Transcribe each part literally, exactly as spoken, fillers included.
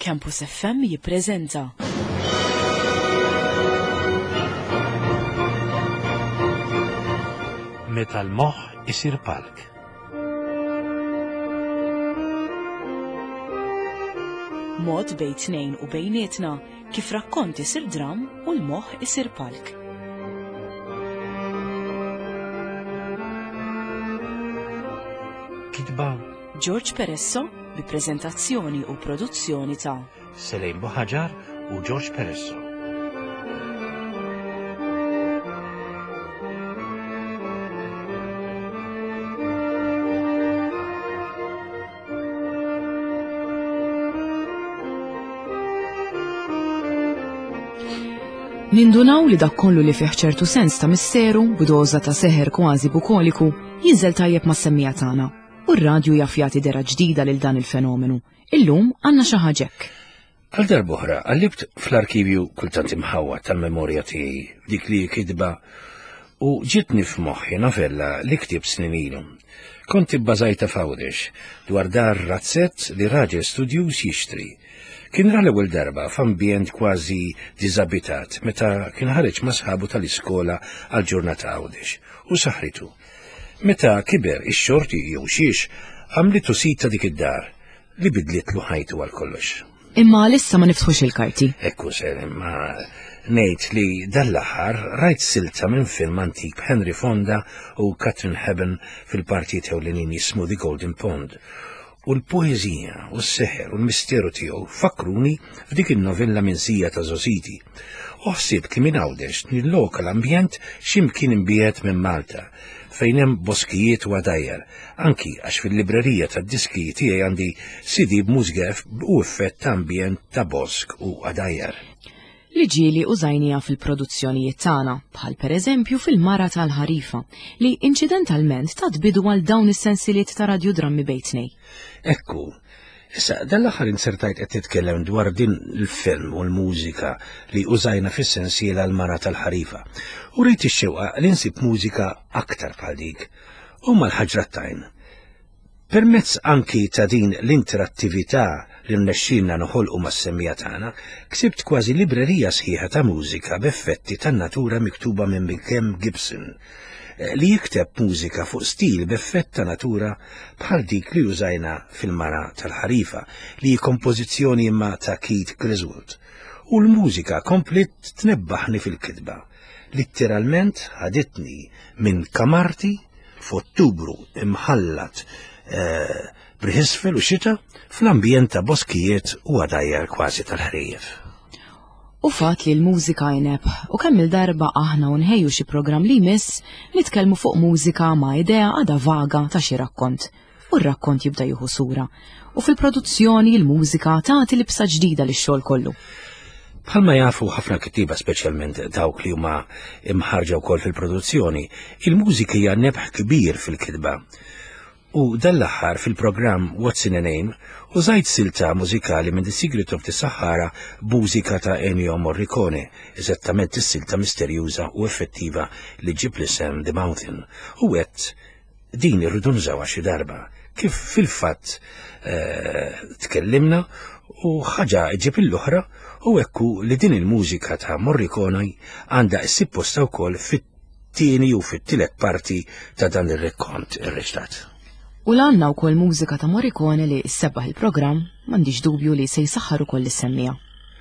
Campus F M jippreżenta Meta l-moħħ isir palk. Mod bejn tnejn u bejnietna kif rakkont isir dram u l-moħħ isir palk. Kitba George Peresso bi preżentazzjoni u produzzjoni ta' Selejn Boħaġar u George Peresso. Nindunaw li dak kollu li fih ċertu sens ta' misteru b'doża ta' seħer kważi bukoliku jinżel tajjeb ma' semmija tagħna. U r-radju jaf jagħti dera ġdida lil dan il-fenomenu. Illum għandna xi ħaġa hekk. Għal darb'oħra qallibt fl-arkivju kultant imħawwa tal-memorja tiegħi dik li kitba u ġitni f'moħħi novella li ktieb snin ilu. Kont ibbażajta f'Għawdex dwar dar razzett li raġel studjuż jixtri. Kien ra l-ewwel darba f'ambjent kważi diżabitat meta kien ħareġ ma' sħabu tal-iskola għal ġurnata Għawdex u saħritu. Meta kiber ix-xorti jew xiex għamlitu sita dik id-dar li bidlitlu ħajtu għal kollox. Imma lissa ma niftħux il-karti. Ekku ser, imma ngħid li dal-aħħar rajt silta minn film antik Henry Fonda u Katharine Hepburn fil-parti ewlenin jismu The Golden Pond. U l-poeżija u s-seħer u l-misteru tiegħu fakruni f'dik il-novella minsija ta' Zositi. U ħsibt li minn Għawdex nil-lokal ambjent x'imkien imbiegħed minn Malta fejn hemm boskijiet u għadajjar, anki għax fil-librerija tad-diski tiegħi għandi C D b'mużika u effett ta' ambjent ta' bosk u għadajjar. Li ġieli użajnija fil-produzzjonijiet tagħna, bħal pereżempju fil-Mara tal-Ħarifa, li inċidentalment tat bidu għal dawn is-sensiliet ta' radiodrammi bejn tnejn. Ekku, issa dal-aħħar insertajt qed titkellem dwar din il-film u l-mużika li użajna fis-sensiela l-Mara tal-Ħarifa. U rejt ix-xewqa li nsib mużika aktar bħal dik. Huma l-ħaġrattajn. Permezz anki ta' din l-interattività li nnexxielna noħolqu mas-semmija tagħna, ksibt kważi librerija sħiħa ta' mużika b'effetti tan-natura miktuba minn Ken Gibson, li jikteb mużika fuq stil b'effett ta' natura bħal dik li użajna fil-Mara tal-Ħarifa li kompożizzjoni imma ta' Keith Griswold. U l-mużika komplet tnebbaħni fil-kitba. Litteralment ħaditni minn kamarti f'Ottubru imħallat eh, b'ħisfel u xita fl-ambjent ta' boskijiet u għadajjar kważi tal-ħrief. U fat li l-mużika jneb u kemm il-darba aħna unħejju xi programm li jmiss nitkellmu fuq mużika ma' idea għada vaga ta' xi rakkont. U r-rakkont jibda jieħu sura. U fil-produzzjoni l-mużika tagħti libsa ġdida lix-xogħol kollu. Bħalma jafu ħafna kittiba speċjalment dawk li huma imħarġa wkoll fil-produzzjoni, il-mużika hija nebħ kbir fil-kitba. U dal-aħħar fil-programm What's in a Name użajt silta mużikali minn The Secret of the Sahara b'mużika ta' Ennio Morricone, eżattament is-silta misterjuża u effettiva li ġib l-isem The Mountain. U għedt din irridu nżawha xi darba, kif fil-fatt eh, tkellimna u ħaġa ġib l-oħra u ekku li din il-mużika ta' Morricone għandha ssib posta wkoll fit-tieni u fit-tielet parti ta' dan ir-rekkont ir-reġtat. U l-għanna wkoll mużika ta' Morricone li s-sebbaħ il-programm m'għandix dubju li se jsaħħar ukoll is-semmija.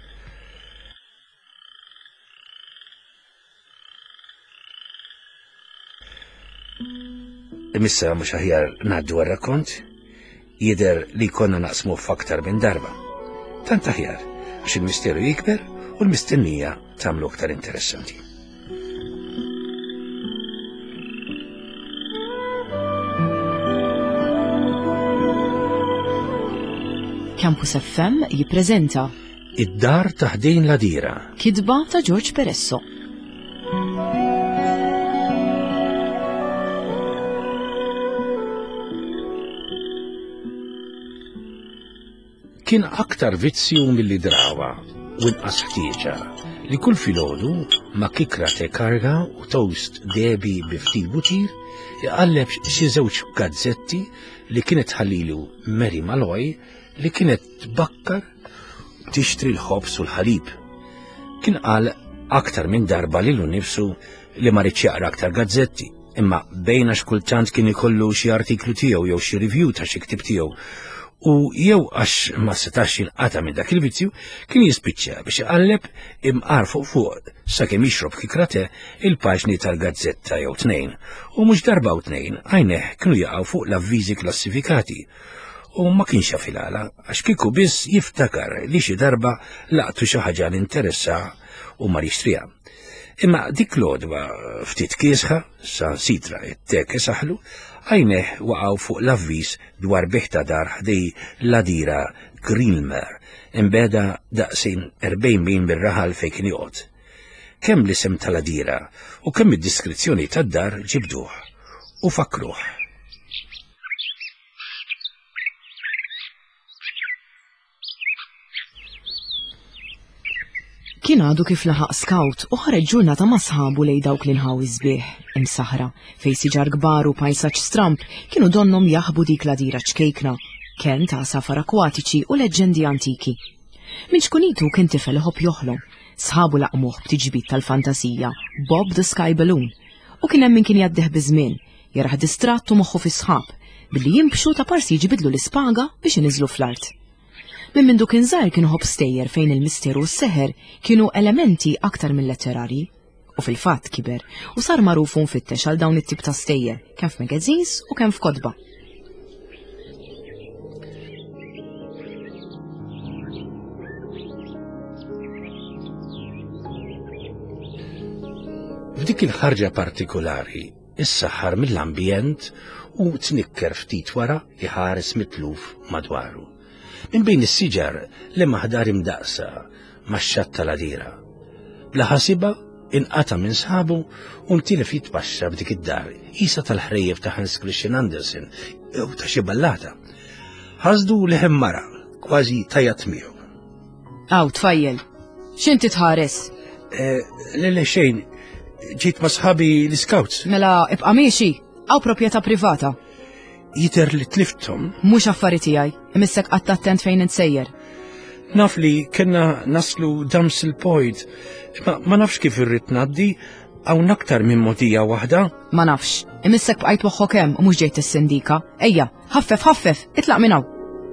Imissa mhux aħjar ngħaddu għar-rakkont, jidher li konna naqsmu f'aktar minn darba. Tant aħjar għax il-misteru jikber u l-mistennija tagħmlu aktar interessanti. Campus F M jippreżenta Id-dar ta' ħdejn l-Għadira. Kitba ta' George Peresso. Kien aktar vizzju milli drawa u inqas ħtieġa li kull filgħodu ma' kikra te karga u toast debi biftit butir iqalleb xi żewġ gazzetti li kienet ħallilu Mary Malloy li kienet tbakkar tixtri l-ħobs u l-ħalib. Kien qal aktar minn darba lilu nnifsu li ma rridx jaqra aktar gazzetti, imma bejn għax kultant kien ikollu xi artiklu tiegħu jew xi review ta' xi ktieb tiegħu u jew għax ma setax jinqata' minn dak il-vizzju kien jispiċċa biex iqalleb imqar fuq fuq sakemm jixrob kikrate il-paġni tal-gazzetta jew tnejn u mhux darba u tnejn għajneh kienu jaqgħu fuq l-avviżi klassifikati u ma kienx jafilala għax kieku biss jiftakar li xi darba laqtu xi ħaġa li interessa u ma jixtriha. Imma dik l-għodwa ftit kiesħa, sansitra it-tek saħlu, għajneh waqgħu fuq l-avviż dwar biħta dar ħdej l-adira Greenmer, imbeda daqsin erbejn mil mir-raħal fejn kien joqgħod. Kemm l-isem tal-adira u kemm id-diskrizzjoni tad-dar ġibduh u fakruh. Kien għadu kif laħaq scout u ħareġ ġurnata ma' sħabu lej dawk li nħaw iżbieħ imsaħra fej siġar kbar u pajsaġġ stramp kienu donnom jaħbu dik l-adira ċkejkna, kien ta' safar akwatiċi u leġendi antiki. Min xkunitu kien tifel ħobb joħlom, sħabu laqmuh b'tiġbit tal-fantasija, Bob the Sky Balloon, u kien hemm min kien jaddeħ biżmien, jaraħ distrattu moħħu fi sħab, billi jimbxu ta' parsi jġibidlu l-ispaga biex iniżlu fl-art. Min mindu kien żgħar kien ħobb stejjer fejn il-misteru u s-seħer kienu elementi aktar mill-letterari. U fil-fatt kiber u sar magħruf u mfittex għal dawn it-tip ta' stejjer kemm f'magazines u kemm f'kotba. F'dik il-ħarġa partikolari issaħħar mill-ambjent u tnikker ftit wara iħares mitluf madwaru. Min bejn is-siġar li maħdar imdaqsa max-xatt tal-adira. Bla ħasiba inqata' minn sħabu u ntilef jitbaxxa b'dik id-dar qisha tal-ħrejjef ta' Hans Christian Andersen jew ta' xi ballata. Ħasdu leħem mara kważi tajjat miegħu. Aw tfajjel, x'inti tħares? Lele xejn, ġiet ma' sħabi l-scouts. Mela ibqa' miexi, aw proprjetà privata. Jiter li tliftom. Mhux affarijiet tiegħi, imissek qatt attent fejn insejjer. Naf li kienna naslu Damsel Point, ma, ma nafx kif irrid ngħaddi hawn aktar minn mogħdija waħda. Ma nafx, imissek bqajt waħħok hemm u mhux ġejt is-sindika. Ejja, ħaffef ħaffef, itlaq minn hawn.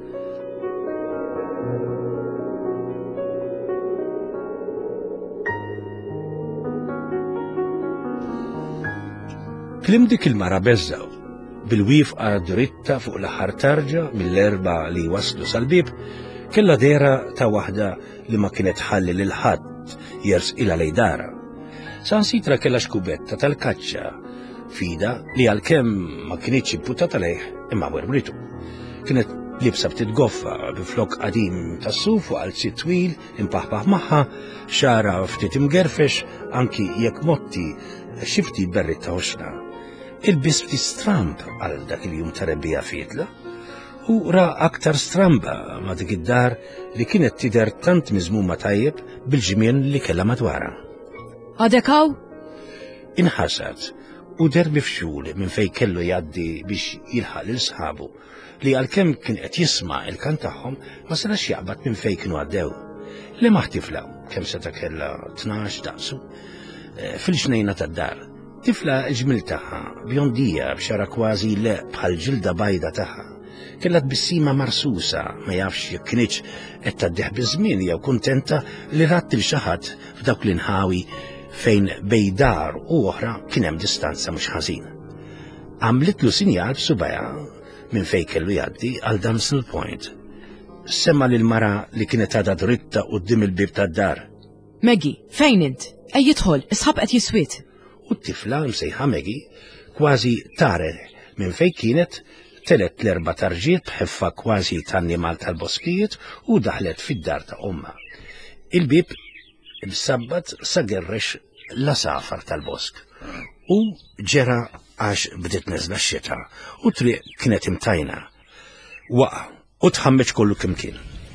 Klim dik il-mara beżżaw bil-wifqa dritta fuq l-aħħar tarġa mill-erba li waslu sal-bib kella dera ta' waħda li ma kienet ħalli lil ħadd jersqilha lejn dara. Sansitra kella xkubetta tal-kaċċa fida li għalkemm ma kienitx imputata lejh imma werbritu. Kienet libsa ftit goffa bi flok qadim tas-suf u qalzi twil impaħpaħ magħha, xara ftit imgerfex anki jekk motti xi ftit berrit ta' oxna. Il-bis ftit stramb għal dak il-jum ta' rebbija fietla u ra aktar stramba ma' dik id-dar li kienet tidher tant miżmuma tajjeb bil-ġimien li kellha madwara. Għadek hawn? Inħasad u derbi fxul minn fejn kellu jgħaddi biex jilħaq lil sħabu li għalkemm kien qed jisma' il-kant tagħhom ma setax jaqbad minn fejn kienu għaddew. Li maħtifla kemm seta' kellha tnax daqsu fil-ġnejna tad-dar. Tifla ġmil tagħha bjondija b'xara kważi le bħal ġilda bajda tagħha. Kellha tbissima marsusa ma jafx jekk kienx qed taddeh biż-żmien jew kuntenta li rat il xi ħadd f'dawk l-inħawi fejn bej dar u oħra kien hemm distanza mhux ħażin. Għamlitlu sinjal b'subajha minn fejn kellu jgħaddi għal Damsel Point. Semma lil mara li kienet għadha dritta quddiem il-bib tad-dar. Maggie, fejn int? Ej jidħol, isħab qed jiswiet. U t-tifla msejħa Maggie kważi tare minn fejn kienet telet l-erba' tarġiet b'ħeffa kważi tan-nimal tal-boskijiet u daħlet fid-dar ta' omma. Il-bib msabbat sa gerrex la safar tal-bosk u ġera għax bdiet neżla x-xita u triq kienet imtajna. Waqa' u tħammeġ kollu kemm kien.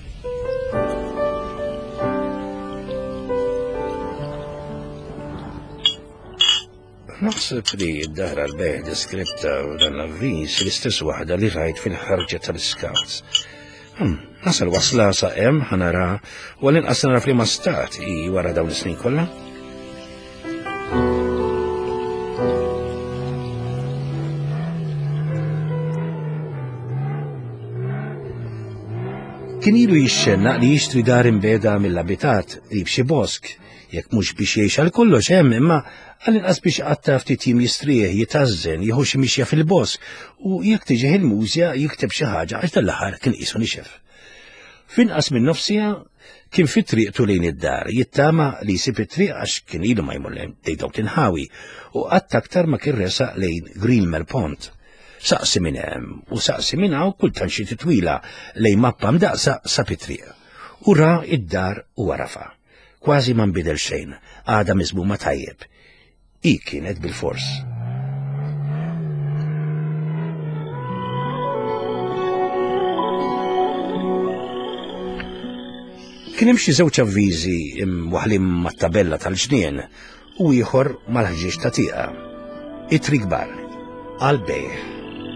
Naħseb li d-dahra l-beħ deskritta u dan l-avviż l-istess waħda li rajt fil-ħarġa tal-scouts. Nasal wasla sa hemm ħanara u l-inqas nara f'liema stat i wara dawn is-snin kollha. Kien ilu jixxenna li jixtri dar imbeda mill-abitat qrib xi bosk, jekk mhux biex jgħix għal kollox hemm imma għall-inqas biex qatta ftit jiem jistrieħ, jitażżen, jieħu xi mixja fil-bosk u jekk tiġi il-mużja jikteb xi ħaġa għax tal-aħħar kien qisu nixef. F'inqas minn nofsija kien fi triqtu lejn id-dar, jittama li jsib it-triq għax kien ilu ma jmur lejn dejn tinħawi u qatt aktar ma kien resaq lejn Greenmel Pond. Saqsi minn hemm u saqsi minn hawn kultant xi titwila lejn mappa mdaqsa sab it-triq. U ra id-dar u warafa. Kważi ma nbidel xejn, għada miżmuma tajjeb. I kienet bil-fors. Kien hemm xi żewġ avviżi waħlim mat-tabella tal-ġnien u ieħor mal-ħġieġ ta' tieqa. It-triq kbar għal bejħ.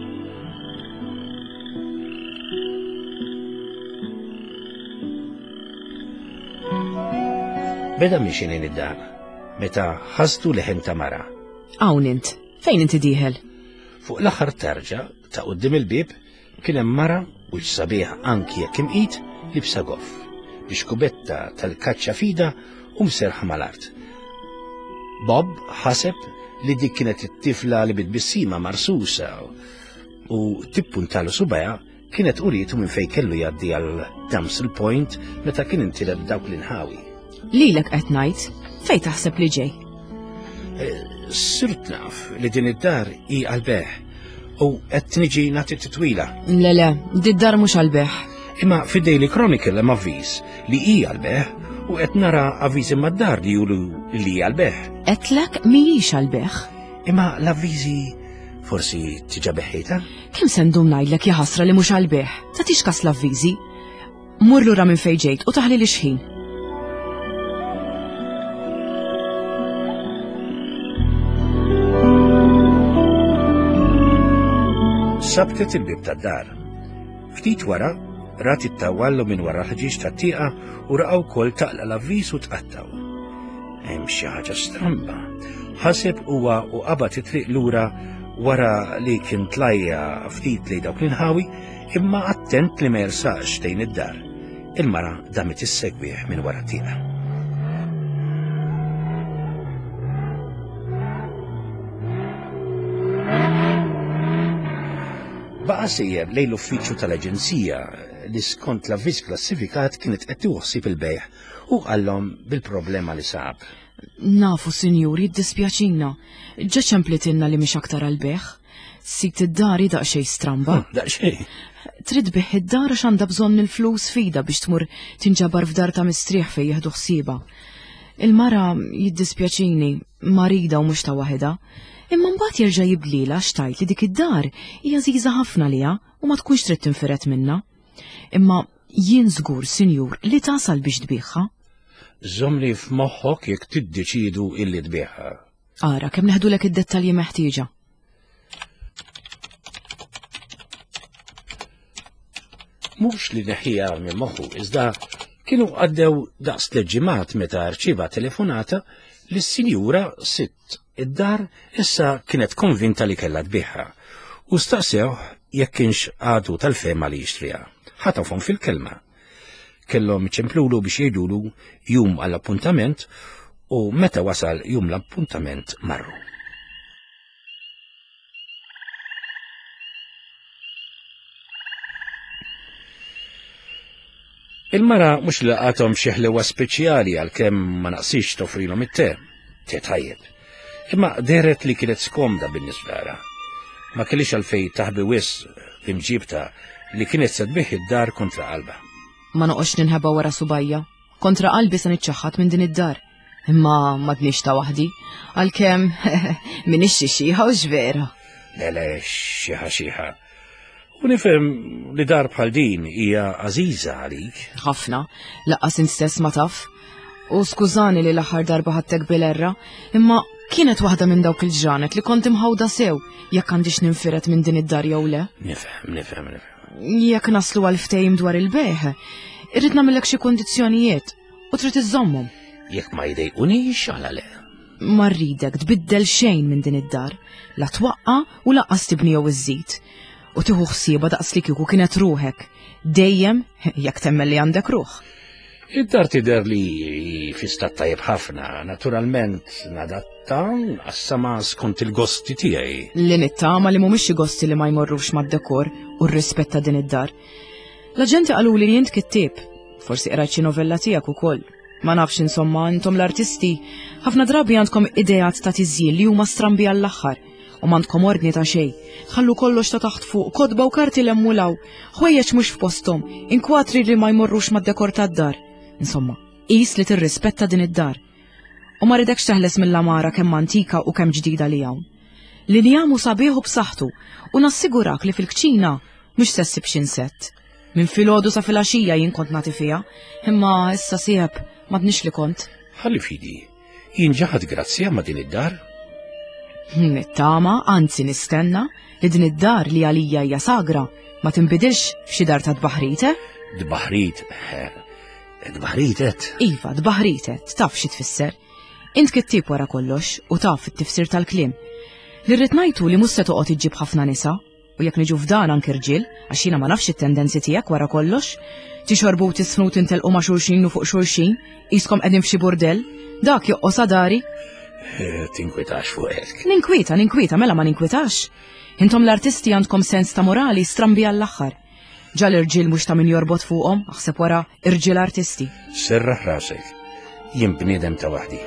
Beda miexin in id-dar, meta ħastu leħen ta' mara. Hawn int, fejn inti dieħel? Fuq l-aħħar tarġa ta' qudiem il-bib kien hemm mara u sabiħ anki jekk imqit libsa goff biex kubetta tal-kaċċa fida u mserħa mal-art. Bob ħaseb li dik kienet it-tifla li bit-bissima marsusa u tippuntalu subajja kienet uritu minn fejn kellu jgħaddi għal Damsel Point meta kien intileb dawk l-inħawi. Lilek qed ngħid, fejn taħseb li ġej? Sirt naf li din id-dar hi għall-beħ u qed niġi nagħti titwila. Le le, did-dar mhux għall-beħ. Imma fid-Daily Chronicle hemm avviż li hi għall-beħ u qed nara avviżi mad-dar li julu li hi għall-beħ. Qedlek mhijiex għall-beħ. Imma l-avviżi forsi tiġa beħħejta? Kemm se ndum ngħidlek ja ħasra li mhux għall-beħ? Tagħtix kas l-avviżi. Mur lura minn fejn ġejt u taħli li xħin. Sabtet il-bib tad-dar. Ftit wara, rat it-tawallu minn wara l-ħġieġ tat-tieqa u raqgħu wkoll taqla l-avviż u tqattaw. Hemm xi ħaġa stramba. Ħaseb huwa u qabad it-triq lura wara li kien tlajja ftit lejn dawk l-inħawi imma attent li ma jersaqx lejn id-dar. Il-mara damet issegwih minn wara t-tieqa. Baqa sejjer lejn l-uffiċċju tal-Aġenzija li skont l-avviż klassifikat kienet qed tuħsib il-bejħ u qallhom bil-problema li sab. Nafu, sinjuri, jiddispjaċina. Ġa ċemplitilna li mhix aktar għall-beħ. Sit id-dari daqsxejn stramba. Daqsxejn. Trid beħ id-dar għax għandha bżonn il-flus fida biex tmur tinġabar f'dar ta' mistrieħ fejn jieħdu ħsiebha. Il-mara jiddispjaċini marida u mhux ta' waħedha. Imma mbagħad jerġa' jibdlilha xtajt li dik id-dar hija żgħiża ħafna liha u ma tkunx trid tinfiret minnha. Imma jien żgur, sinjur, li tasal biex tbieħħa. Żommli f'moħħok jekk tiddeċiedu illi tbieħħa. Ara kemm neħdulek id-dettalji meħtieġa. Mhux li neħħiha minn moħħu, iżda kienu għaddew daqs leġimat meta rċieva telefonata li s-sinjura sitt id-dar issa kienet konvinta li kellha tbieħħa u staqsew jekk kienx għadu tal-fema li jixtriha. Ħatafhom fil-kelma. Kellhom iċemplulu biex jgħidulu jum għall-appuntament u meta wasal jum l-appuntament marru. Il-mara mhux laqathom xi ħlewa speċjali għalkemm ma naqsix tofrilhom it-te. Te tajjeb. Imma deret li kienet skomda bin-nisbara. Ma kellix għalfej taħbi wis imġibta li kienet sedbiħ id-dar kontra qalba. Ma noqgħodx ninħeba wara subajja. Kontra qalbi se niċċaħħad minn din id-dar. Imma m'għadniex ta' waħdi, għalkemm minix xi xieħa u x'vera. Le le xieħa xieħa. U nifhem li dar bħal din hija għażiża għalik. Ħafna, laqqas instess ma taf. U skużani li l-aħħar darba ħadtek bil-erra, imma kienet waħda minn dawk il-ġranet li kont imħawda sew jekk għandix ninfiret minn din id-dar jew le. Nifhem, nifhem, nifhem. jekk naslu għal ftehim dwar il-beħ, irrid nagħmellek xi kundizzjonijiet u trid iżommhom. Jekk ma jdejqunix għala le. Ma rridek tbiddel xejn minn din id-dar, la twaqqa u laqqas tibni jew iżżid. U tieħu ħsieba daqs li kieku kienet ruħek, dejjem jekk temmel li għandek ruħ. Id-dar tidher li fi stat tajjeb ħafna, naturalment nadatta qassama skont il-gosti tiegħi. Li nittama li mhumiex xi gosti li ma jmorrux mad-dekor u r-rispett ta' din id-dar. L-aġenti qalu li jint kittieb, forsi qrajt xi novella tiegħek ukoll. Ma nafx insomma, intom l-artisti, ħafna drabi għandkom idejat ta' tiżjien li huma strambi għall-aħħar u m'għandkom ordni ta' xejn. Ħallu kollox ta' taħt fuq, kodba u karti l-emmulaw, ħwejjeġ mhux f'posthom, inkwatri li ma jmorrux mad-dekor tad-dar. Insomma, qis li tirrispetta din id-dar. U ma ridekx teħles mill-amara kemm antika u kemm ġdida li hawn. Li njamu sabiħu b'saħħtu u nassigurak li fil-kċina mhux se ssib x'insett. Minn filgħodu sa filgħaxija jien kont nagħti fiha, imma issa sieb m'għadniex li kont. Ħalli fidi, jien ġaħad grazzja ma' din id-dar? Nittama, anzi nistenna, li din id-dar li għalija hija sagra ma tinbidilx f'xi dar ta' dbaħrite? Dbaħrit, dbaħritet? Iva, dbaħritet, taf xi tfisser. Int kittieb wara kollox u taf it-tifsir tal-kliem. Li rrid ngħidu li mhux se toqgħod iġġib ħafna nisa, u jekk niġu f'dan anke irġiel, għax jiena ma nafx it-tendenzi tiegħek wara kollox, tixorbu u tisfnu tintelqu ma' xulxin u fuq xulxin, qiskom qegħdin f'xi burdell, dak joqqos dari. Tinkwitax fuq hekk. Ninkwita, ninkwita, mela ma ninkwitax. Intom l-artisti għandkom sens ta' morali strambi għall-aħħar. Ġal irġiel mhux ta' min jorbot fuqhom, aħseb wara irġiel artisti. Serraħ rasek, jien bniedem ta' waħdi.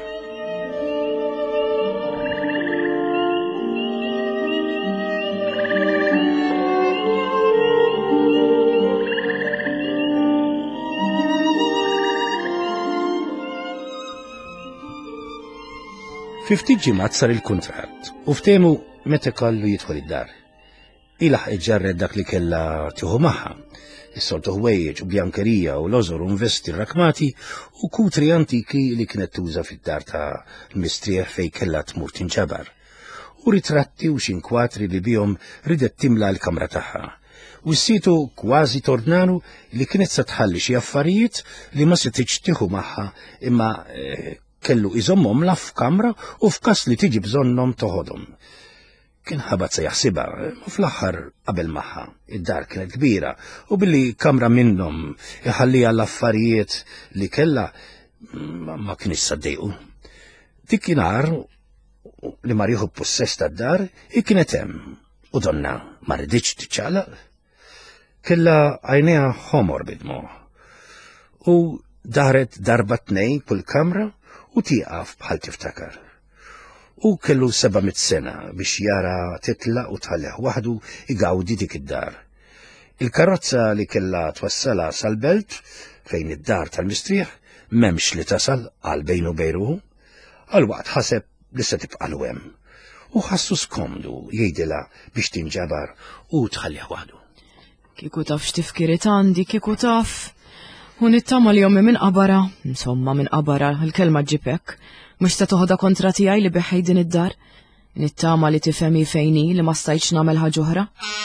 Fiftit ġimgħat sar il-kuntratt u ftehmu meta kollu jidħol id-dar. Ilaħ iġġarred dak li kellha tieħu magħha, is-soltu ħwejjeġ u bjankerija u l-ożor u investi rrakmati u kutri antiki li kienet tuża fid-dar ta' mistrieħ fejn kellha tmur tinġabar. U ritratti u x'inkwatri li bihom ridet timla l-kamra tagħha. U s-situ kważi tornanu li kienet se tħalli xi affarijiet li ma setitx tieħu magħha imma kellu iżommhom la f'kamra u f'każ li tiġi bżonnhom toħodhom. Kien ħabat se jaħsibha, u fl-aħħar qabel magħha. Id-dar kienet kbira u billi kamra minnhom iħallija l-affarijiet li kellha ma kienx saddejqu. Dik kienar li ma rieħu possess tad-dar kienet hemm u donna ma rriditx tiċċaqlaq. Kellha għajnejha ħomor bidmu u daret darba tnej kull kamra u tieqaf bħal tiftakar. U kellu seba' mit sena biex jara titla u tħalleħ waħdu igawdi dik id-dar. Il-karozza li kellha twassala sal-belt fejn id-dar tal-mistrieħ m'hemmx li tasal għal bejnu bejruhu, għalwaqt ħaseb li se tibqa' hemm. U ħassu skomdu jgħidilha biex tinġabar u tħalleħ waħdu. Kieku taf x'tifkirit għandi, kieku taf. U nittama li jommi minn qabara, insomma minn qabara, il-kelma ġipek, mux ta' toħda kontra tijaj li beħej din id-dar, nittama li tifemi fejni li ma stajċ namel ħagħuħra.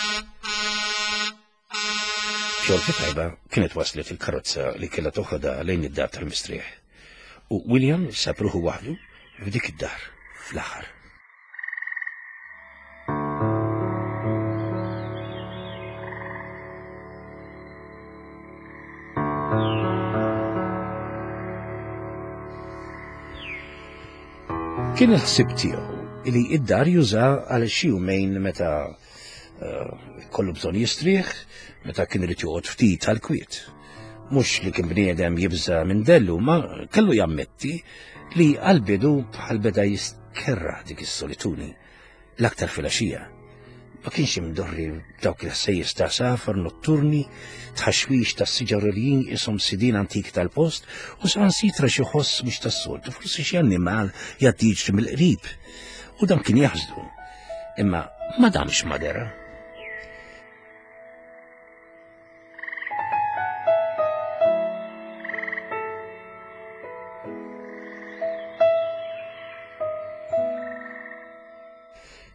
Xorti tajba kienet waslet il-karozza li kella toħda lejn id-dar tal-mistrieħ. U William sapruħu waħdu f'dik id-dar fl-aħħar. Kien il-ħsib tiegħu li id-dar juża għal xi jumejn meta kollu bżonn jistrieħ, meta kien irid joqgħod ftit tal-kwiet. Mhux li kien bniedem jibża minn dellu, ma kellu jammetti li għal-bidu bħal beda jiskerra dik is-solituni l-aktar filgħaxija. Ma kienx imdorri dawk il-ħsejjes ta' safar notturni, tħaxwix ta' siġarrijin ishom sidin antik tal-post u sansitra xi ħoss mhux tas-soltu, forsi xi annimal jgħaddi jiġri mill-qrib. U dan kien jaħsdu, imma ma damx madera.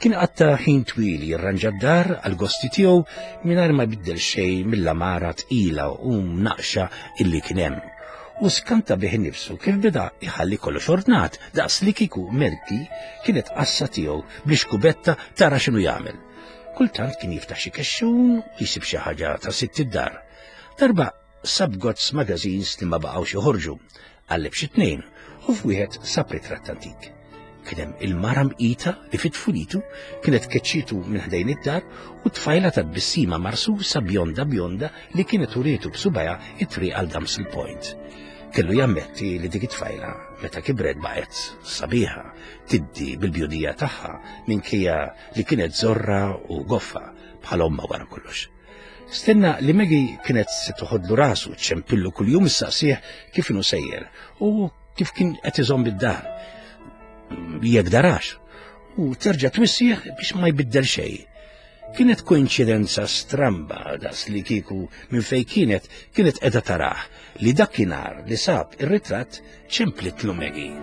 Kien qatta ħin twil jirranġa d-dar għal-gosti tiegħu mingħajr ma biddel xejn mill-amara tqila u naqxa illi kien hemm. U skanta bih nifsu kif beda iħalli kollox ordnat daqs li kieku Melki kienet qassa tiegħu biex kubetta tara x'inhu jagħmel. Kultant kien jiftaħ xi kexxun u jsib xi ħaġa ta' sitt id-dar. Darba sab Gods magazines li ma baqgħux joħorġu, qalleb xi tnejn u f'wieħed sab ritratt antik. Kien hemm il-mara mqita li fit-tfulitu kienet keċċitu minn ħdejn id-dar u tfajla ta' bissima marsusa bjonda bjonda li kienet urietu b'subajha it-triq għal Damsel Point. Kellu jammetti li dik it-tfajla meta kibret baqgħet sabiħa tiddi bil-bjudija tagħha minkejja li kienet żorra u goffa bħal omma wara kollox. Stenna li Maggie kienet se toħodlu rasu ċempillu kuljum issaqsih kif inhu sejjer u kif kien qed iżomm bid-dar. Jekk darax u terġa' twissih biex ma jbiddel xejn. Kienet koinċidenza stramba daqs li kieku minn fejn kienet kienet qiegħda tarah li dakinhar li sab ir-ritratt ċemplitlu Maggie.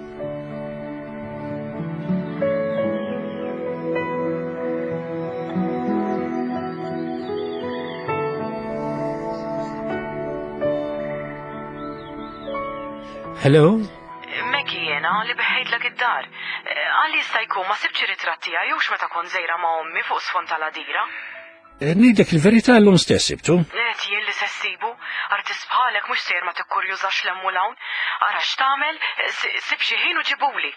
Hello? Maggie jena li beħejdlek id-dar. Għalli jista' jkun ma sibx ritratt tiegħi jew meta kont żejra ma' ommi fuq sfond tal-għadira. Ngħidlek il-verità llum stess sibtu. Qed jien li se ssibu, artist bħalek mhux sejr ma tikkurjużax l-hemm u l-hawn, ara x'tagħmel, sib xi ħin u ġibuli.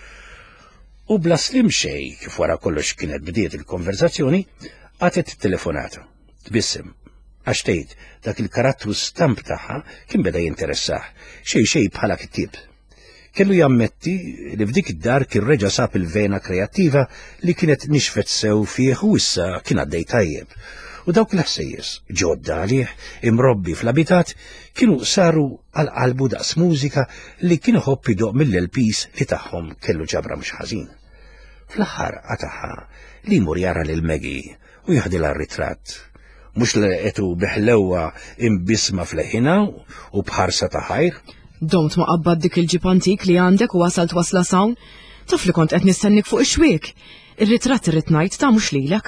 U bla slim xejn kif wara kollox kienet bdiet il-konverzazzjoni, għatet it-telefonata. Tbissem, għax tgħid dak il-karattru stamp tagħha kien beda jinteressaħ, xejn xejn bħala kittieb. Kellu jammetti li f'dik id-dar kien reġa' sab il-vena kreattiva li kienet nixfet sew fih u issa kien għaddej tajjeb. U dawk l-ħsejjes ġodda għalih imrobbi fl-abitat kienu saru għal qalbu daqs mużika li kienu ħobb idoq mill-L Ps li tagħhom kellu ġabra mhux ħażin. Fl-aħħar qataħħa li jmur jara lil Maggie u jaħdilha r-ritratt. Mhux laqetu biħlewwa imbisma fl-ħina u bħarsa ta' ħajr. Domt ma qabbad dik il-ġib antik li għandek u wasalt wasla sawn. Taf li kont qed nistennik fuq ix-xwiek. Ir-ritratt irrid ngħid ta' mhux lilek.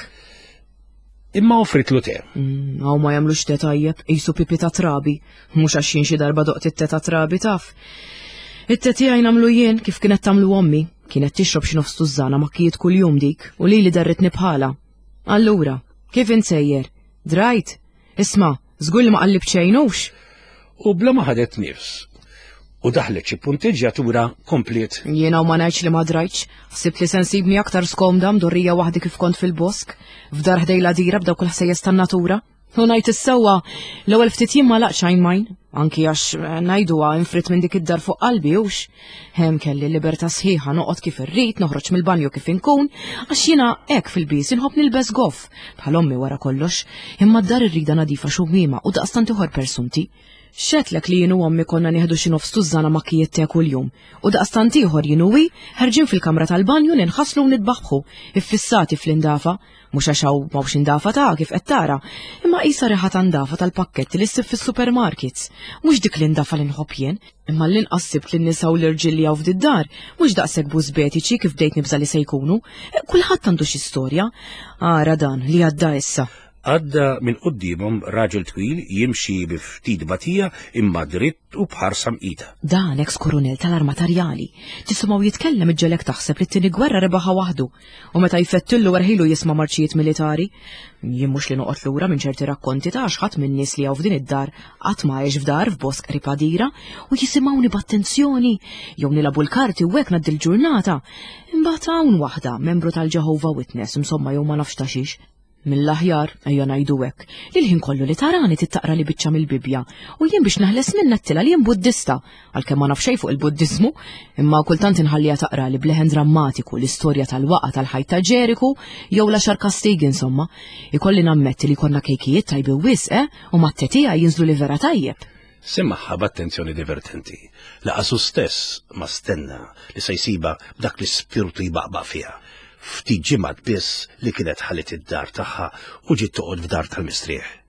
Imma offritlu te. Hawn ma jagħmlux te tajjeb, qisu pipi ta' trabi, mhux għax jien xi darba doqt it-te ta' trabi taf. It-te tiegħi nagħmlu jien kif kienet tagħmlu ommi, kienet tixrob xi nofs tużżana makkijiet kuljum dik u lili darritni bħala. Allura, kif insejjer? Drajt? Isma', żgur li ma qallib xejnux. U bla ma ħadet nifs. U daħlet xi punteġġjatura komplet. Jiena u ma ngħidx li ma drajtx, ħsibt li se nsibni aktar skomda mdorrija waħdi kif kont fil-bosk, f'dar ħdejla dira b'dawk il-ħsejjes tan-natura. U ngħid issewwa l-ewwel ftit jiem ma laqx għajn majn, anki għax ngħiduha infrit minn dik id-dar fuq qalbi hux. Hemm kelli libertà sħiħa noqgħod kif irrid, noħroġ mill-banju kif inkun, għax jiena hekk fil-bies inħobb nilbes goff bħal ommi wara kollox, imma d-dar irrida nadifa xummiema u daqstant ieħor persunti. Xetlek li jienu ommi konna nieħdu xi nofs tużżana makkijiet tiegħek kuljum u daqstant ieħor jinuwi ħerġin fil-kamra tal-banju li nħasslu u nitbaħħu iffissati fl-indafa, mhux għax hawn m'hawnx indafa ta' kif qed tara, imma qisha riħa ta' ndafa tal-pakketti li ssib fis-supermarkets, mhux dik l-indafa li nħobb jien, imma l-inqas sibt lin nisa u l-irġiel li hawn f'did-dar, mhux daqshekk bużbetiċi kif bdejt nibża li se jkunu, kulħadd għandu xi storja. Ara dan li għadda issa. Għadda minn qudiemhom raġel twil jimxi bi ftit batija imma dritt u bħarsa mqita. Dan eks-kurunell tal-armatarjali. Tisimgħu jitkellem iġġelek taħseb li t-tieni gwerra rebaħa waħdu u meta jfettillu warħilu jisma' marċijiet militari. Jien mhux li noqgħod lura minn ċerti rakkonti ta' x'ħadd min nies li hawn f'din id-dar qatt ma għex f'dar f'bosk qrib Għadira u jisimgħuni b'attenzjoni jew nilabu l-karti u hekk ngħaddi l-ġurnata. Imbagħad hawn waħda membru tal-Jehovah Witness insomma jew ma nafx ta' xiex. Mill-aħjar, ejja ngħidu hekk, li l-ħin kollu li tarani tittaqra li biċċa mill-Bibja u jien biex naħles minna t-tila li jien Buddista, għalkemm ma naf xejn fuq il-Buddiżmu, imma kultant inħallija taqra li bleħen drammatiku l-istorja tal-waqa tal-ħajt ta' Ġeriku jew la xar Kastigi insomma. Ikolli nammetti li konna kejkijiet tajbi wisq, eh, u mat-tetija jinżlu li vera tajjeb. Semmaħħa b'attenzjoni divertenti. Laqasu stess ma stenna li se jsiba b'dak l-ispirtu jbaqbaq fiha. Ftit ġimgħat biss li kienet ħallet id-dar tagħha u ġiet toqgħod f'dar tal-mistrieħ.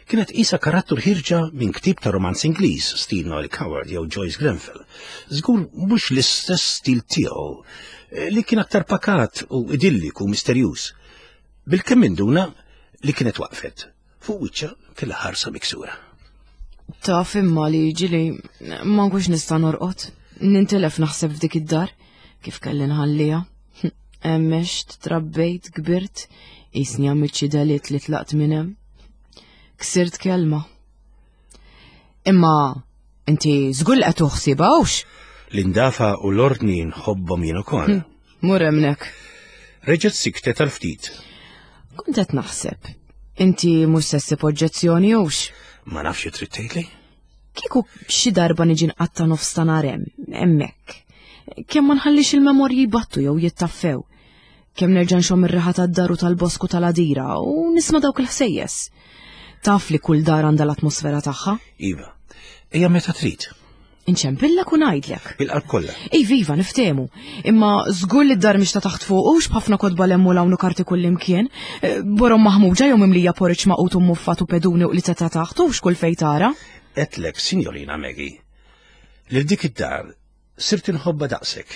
kienet isa karattur ħirġa minn ktib ta' romanz Ingliż stil Noel Coward jew Joyce Grenfell. Żgur mhux l-istess stil tiegħu li kien aktar pakat u idilliku misterjuż. Bil-kemm induna li kienet waqfet fuq wiċċa kellha ħarsa miksura. Taf imma li ġili ma nkunx nista' norqod. Nintilef naħseb f'dik id-dar kif kelli nħallija. Emmext, trabbejt, kbirt, jisni għamilt xi daliet li tlaqt minn hemm. Ksirt kelma. Imma inti żgur qed tuħsibhawx? L-indafa u l-ordni nħobbhom jien ukoll. Mur hemmhekk. Reġgħet siktet għal ftit. Kont qed naħseb. Inti mhux se ssib oġġezzjoni hux? Ma nafx xi trid tgħidli? Kieku xi darba niġi nqatta' nofs ta' nhar hemm, hemmhekk. Kemm ma nħallix il-memorji jbattu jew jittaffew. Kemm nerġa' nxomm ir-riħa tad-daru tal-bosku tal-Adira u nisma' dawk il-ħsejjes. Taf li kull dar għandha l-atmosfera tagħha? Iva, ejja meta trid. Inċempillek u ngħidlek. Bil-qalb kollha. Iva, iva, niftehmu. Imma żgur li d-dar mhix ta' taħt fuqux b'ħafna kotba lemmu lawnu karti kullimkien. Borom maħmuġa jew mimlija porridge maqut u muffat u peduni u li ta' taħtux kull fejn tara. Qedlek, Sinjorina Maggie, li dik id-dar sirt inħobba daqshekk.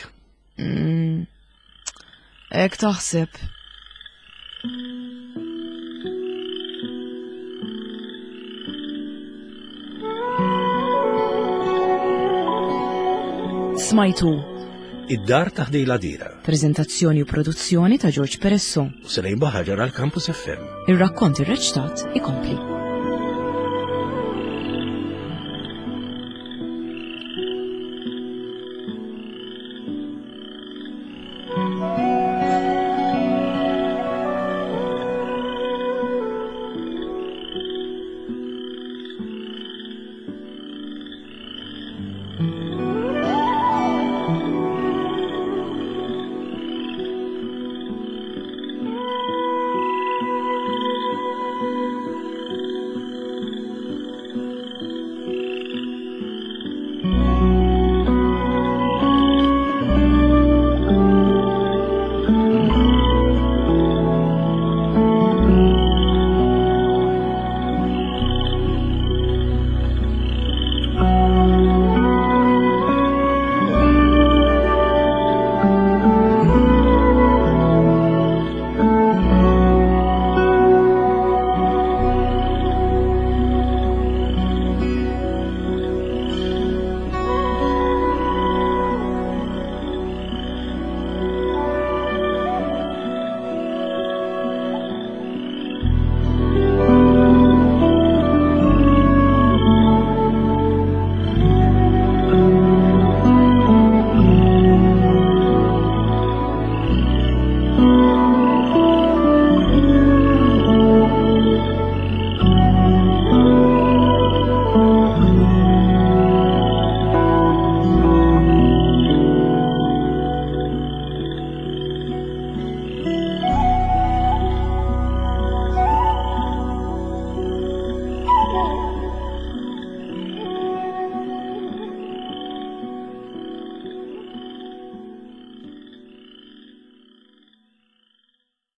Hekk taħseb. Smajtu Id-dar taħdej l-Adira. Prezentazzjoni u produzzjoni ta' George Peresso. U se lejn Baħaġar għal Campus F M. Ir-rakkont ir-reċtat ikompli.